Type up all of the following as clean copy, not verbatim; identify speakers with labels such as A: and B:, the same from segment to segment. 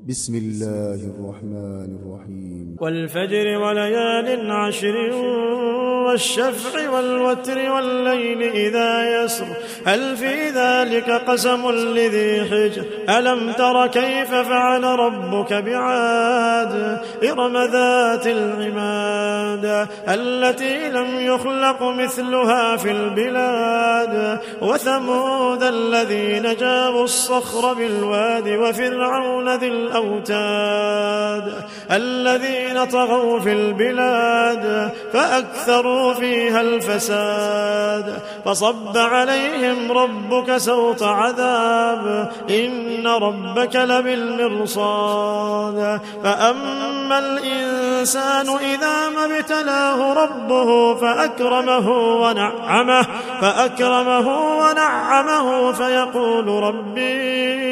A: بسم الله الرحمن الرحيم
B: والفجر وليال عشر والشفع والوتر والليل إذا يسر هل في ذلك قسم لذي حجر ألم تر كيف فعل ربك بعاد إرم ذات العماد التي لم يخلق مثلها في البلاد وثمود الذين جابوا الصخر بالواد وفرعون ذي الأوتاد الذين طغوا في البلاد فأكثروا فيها الفساد فصب عليهم ربك سوط عذاب إن ربك لبالمرصاد فأما الإنسان إذا ما ابتلاه ربه فأكرمه ونعمه فيقول ربي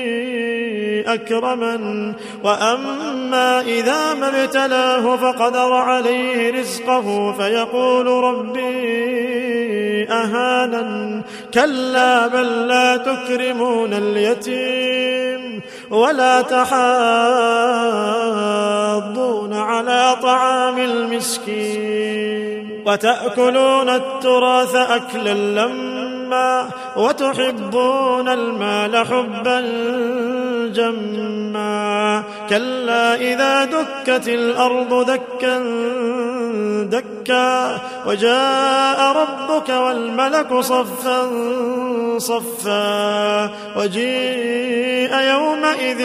B: أكرمن وأما إذا ما ابتلاه فقدر عليه رزقه فيقول ربي أهانن كلا بل لا تكرمون اليتيم ولا تحاضون على طعام المسكين وتأكلون التراث أكلا لما وتحبون المال حبا جما كلا إذا دكت الأرض دكا دكا وجاء ربك والملك صفا صفا وجيء يومئذ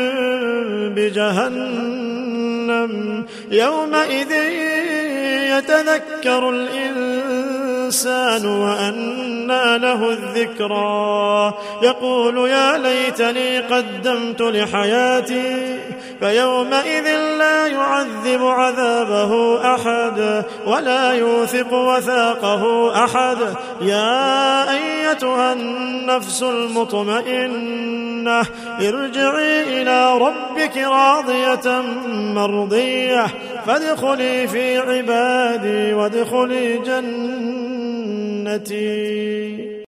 B: بجهنم يومئذ يتذكر الإنسان وأنى له الذكرى يقول يا ليتني قدمت لحياتي فيومئذ لا يعذب عذابه أحد ولا يوثق وثاقه أحد يا أيتها النفس المطمئنة ارجعي إلى ربك راضية مرضية فادخلي في عبادي وادخلي جنتي.